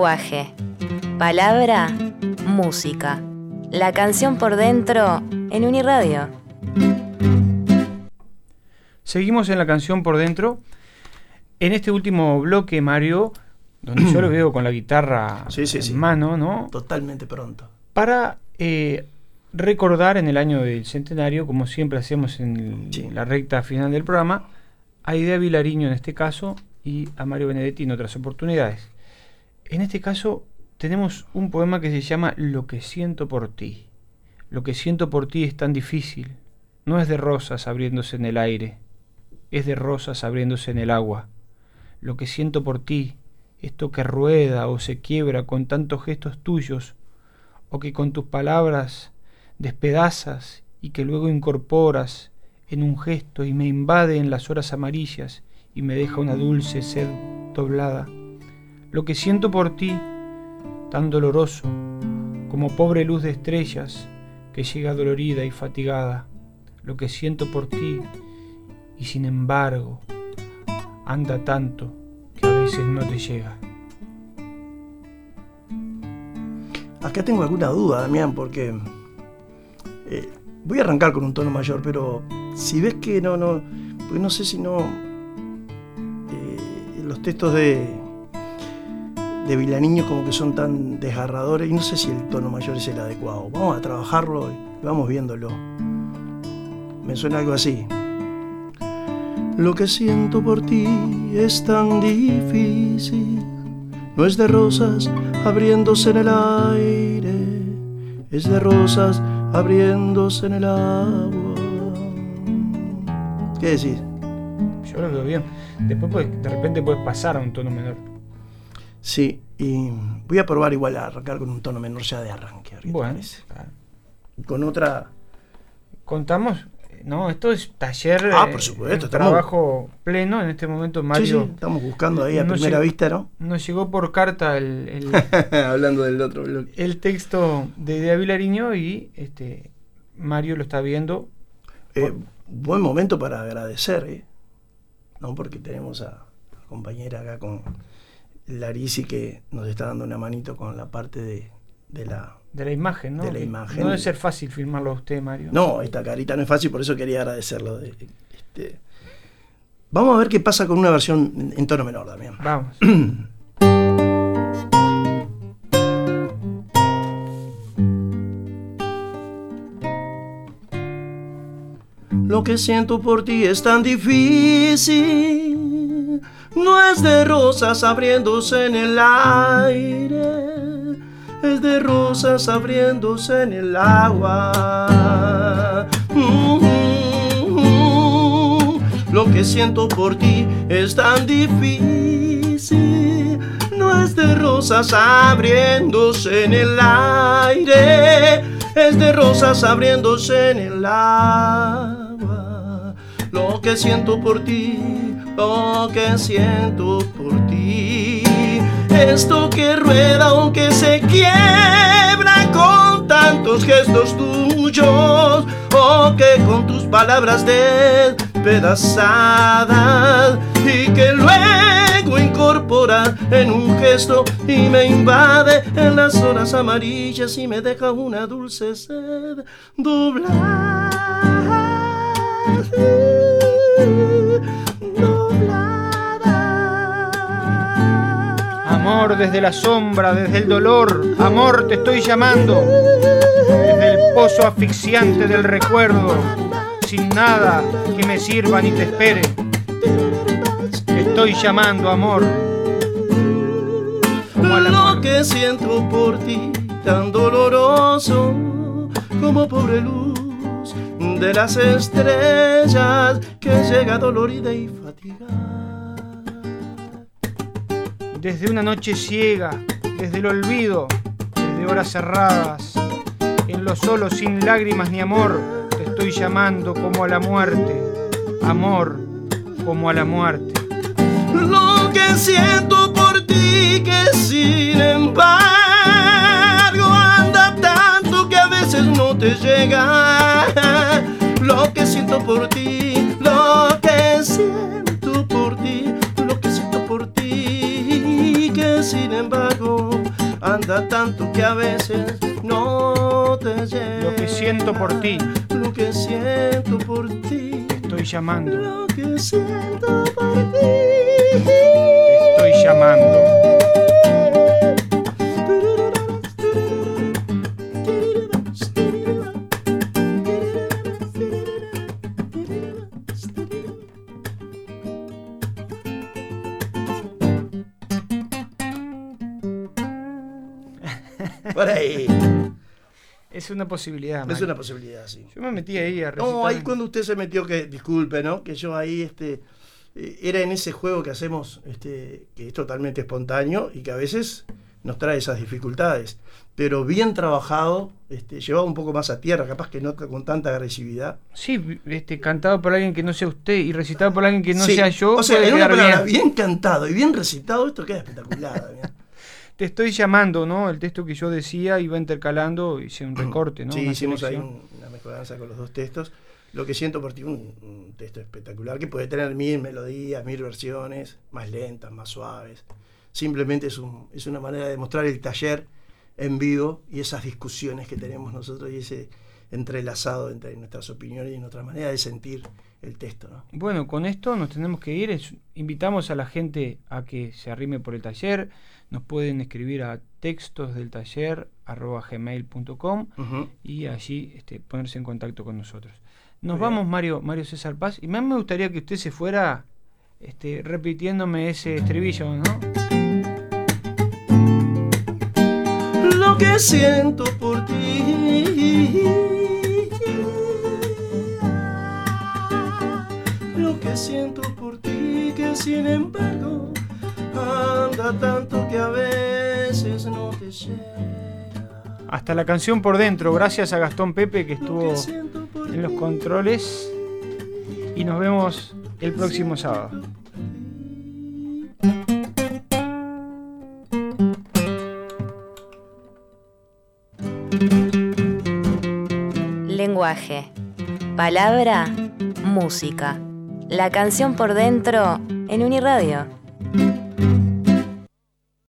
lenguaje. Palabra, música. La canción por dentro en Uniradio. Seguimos en la canción por dentro. En este último bloque, Mario, donde yo lo veo con la guitarra en mano, ¿no? Totalmente pronto. Para recordar en el año del centenario, como siempre hacemos en la recta final del programa, a Idea Vilariño en este caso y a Mario Benedetti en otras oportunidades. En este caso tenemos un poema que se llama Lo que siento por ti. Lo que siento por ti es tan difícil. No es de rosas abriéndose en el aire, es de rosas abriéndose en el agua. Lo que siento por ti, esto que rueda o se quiebra con tantos gestos tuyos, o que con tus palabras despedazas y que luego incorporas en un gesto y me invade en las horas amarillas y me deja una dulce sed doblada. Lo que siento por ti, tan doloroso, como pobre luz de estrellas que llega dolorida y fatigada. Lo que siento por ti, y sin embargo, anda tanto que a veces no te llega. Acá tengo alguna duda, Damián, porque voy a arrancar con un tono mayor, pero si ves que porque no sé si los textos de Vilariño como que son tan desgarradores y no sé si el tono mayor es el adecuado. Vamos a trabajarlo y vamos viéndolo. Me suena algo así. Lo que siento por ti es tan difícil. No es de rosas abriéndose en el aire, es de rosas abriéndose en el agua. ¿Qué decís? Yo lo veo bien. Después de repente puedes pasar a un tono menor. Sí, y voy a probar igual a arrancar con un tono menor ya de arranque. Bueno, con otra... Contamos, ¿no? Esto es taller, por supuesto, trabajo pleno en este momento. Mario, sí, estamos buscando ahí a primera vista, ¿no? Nos llegó por carta el hablando del otro bloque, el texto de Idea Vilariño y Mario lo está viendo. Buen momento para agradecer, ¿no? Porque tenemos a la compañera acá con Larisi que nos está dando una manito con la parte de la imagen, ¿no? De la imagen. No debe ser fácil filmarlo a usted, Mario. No, esta carita no es fácil, por eso quería agradecerlo. Vamos a ver qué pasa con una versión en tono menor también. Vamos. Lo que siento por ti es tan difícil. No es de rosas abriéndose en el aire, es de rosas abriéndose en el agua. Lo que siento por ti es tan difícil. No es de rosas abriéndose en el aire, es de rosas abriéndose en el agua. Lo que siento por ti, lo que siento por ti, esto que rueda aunque se quiebra con tantos gestos tuyos, o que con tus palabras despedazadas y que luego incorpora en un gesto y me invade en las horas amarillas y me deja una dulce sed doblada. Amor, desde la sombra, desde el dolor, amor, te estoy llamando, desde el pozo asfixiante del recuerdo, sin nada que me sirva ni te espere. Te estoy llamando, amor. Lo que siento por ti, tan doloroso como pobre luz de las estrellas que llega dolorida y fatigada. Desde una noche ciega, desde el olvido, desde horas cerradas, en lo solo sin lágrimas ni amor, te estoy llamando como a la muerte, amor, como a la muerte. Lo que siento por ti que sin embargo anda tanto que a veces no te llega. Lo que siento por ti, lo que siento por ti, lo que siento por ti que sin embargo anda tanto que a veces no te llega. Lo que siento por ti. Lo que siento por ti. Te estoy llamando. Lo que siento por ti. Te estoy llamando. Por ahí. Es una posibilidad. Es una posibilidad, sí. Yo me metí ahí a recitar. No, ahí cuando usted se metió, que disculpe, ¿no? Que yo ahí era en ese juego que hacemos, que es totalmente espontáneo y que a veces nos trae esas dificultades. Pero bien trabajado, llevado un poco más a tierra, capaz que no con tanta agresividad. Sí, cantado por alguien que no sea usted y recitado por alguien que no sea yo. O sea, puede en una quedar palabra, bien. bien cantado y bien recitado, esto queda espectacular. Te estoy llamando, ¿no? El texto que yo decía iba intercalando, hice un recorte, ¿no? Sí, Una hicimos ahí selección. una mezcolanza con los dos textos. Lo que siento por ti, un texto espectacular que puede tener 1000 melodías, 1000 versiones, más lentas, más suaves. Simplemente es una manera de mostrar el taller en vivo y esas discusiones que tenemos nosotros y ese entrelazado entre nuestras opiniones y nuestra manera de sentir el texto, ¿no? Bueno, con esto nos tenemos que ir. Invitamos a la gente a que se arrime por el taller. Nos pueden escribir a textosdeltaller@gmail.com y allí ponerse en contacto con nosotros. Nos vamos, Mario César Paz, y más me gustaría que usted se fuera repitiéndome ese estribillo, ¿no? Lo que siento por ti, lo que siento por ti, que sin embargo anda tanto que a veces no te llega. Hasta la canción por dentro, gracias a Gastón Pepe que estuvo en los controles, y nos vemos el próximo sábado. Lenguaje, palabra, música. La canción por dentro en Uniradio.